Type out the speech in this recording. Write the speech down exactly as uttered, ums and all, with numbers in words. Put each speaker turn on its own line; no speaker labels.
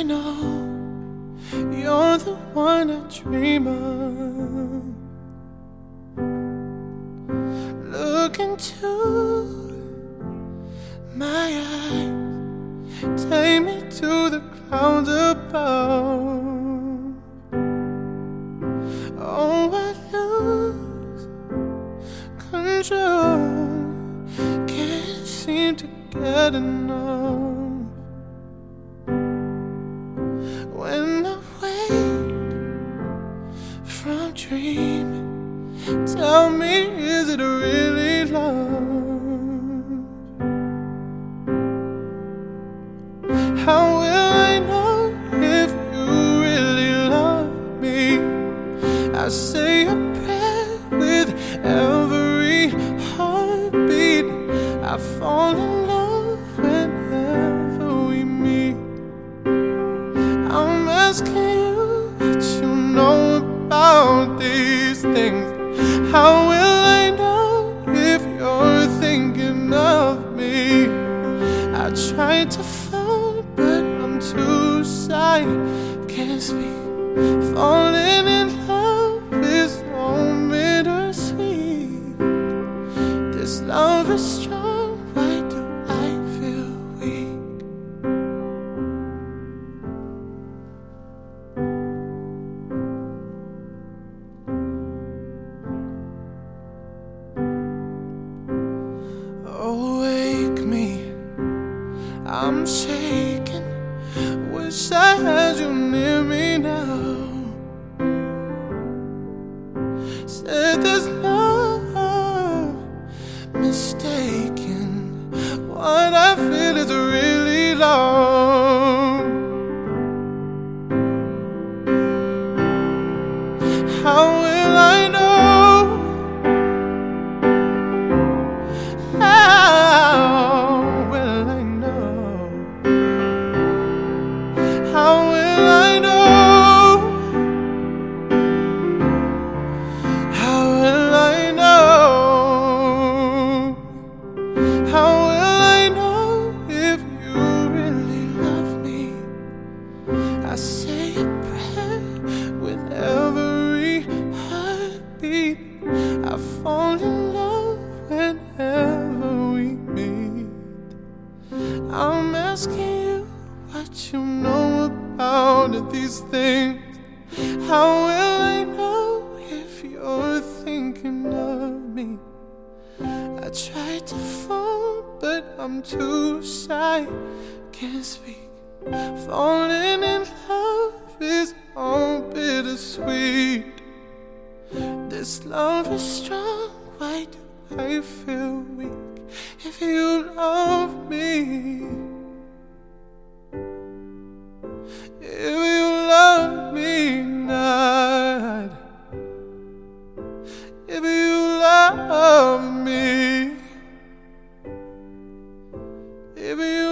know you're the one I dream of. Look into my eyes, take me to the clouds above. Oh, I lose control, can't seem to get enough. When I wake from dreaming, tell me, is it really love? How will I know if you really love me? I say a prayer with every heartbeat. I fall in love whenever we meet. I'm asking you what you know about these things. How will I know if you're thinking of me? I tried to fall, but I'm too shy, can't speak. Falling in love is so bittersweet. This love is strong, why do I feel weak? Awake me, I'm shaking. Wish I had you near me now. Said there's no mistaking, what I feel is really love. How will I know? How will I know? How will I know? How will I know? How will I know if you really love me? I say a prayer with every heartbeat. I fall in love whenever we meet. I'm asking you what you know about these things. How will I know if you're thinking of me? I try to fall, but I'm too shy, can't speak. Falling in love is all bittersweet. This love is strong, why do I feel weak? If you love me, if you love me not, if you love me, if you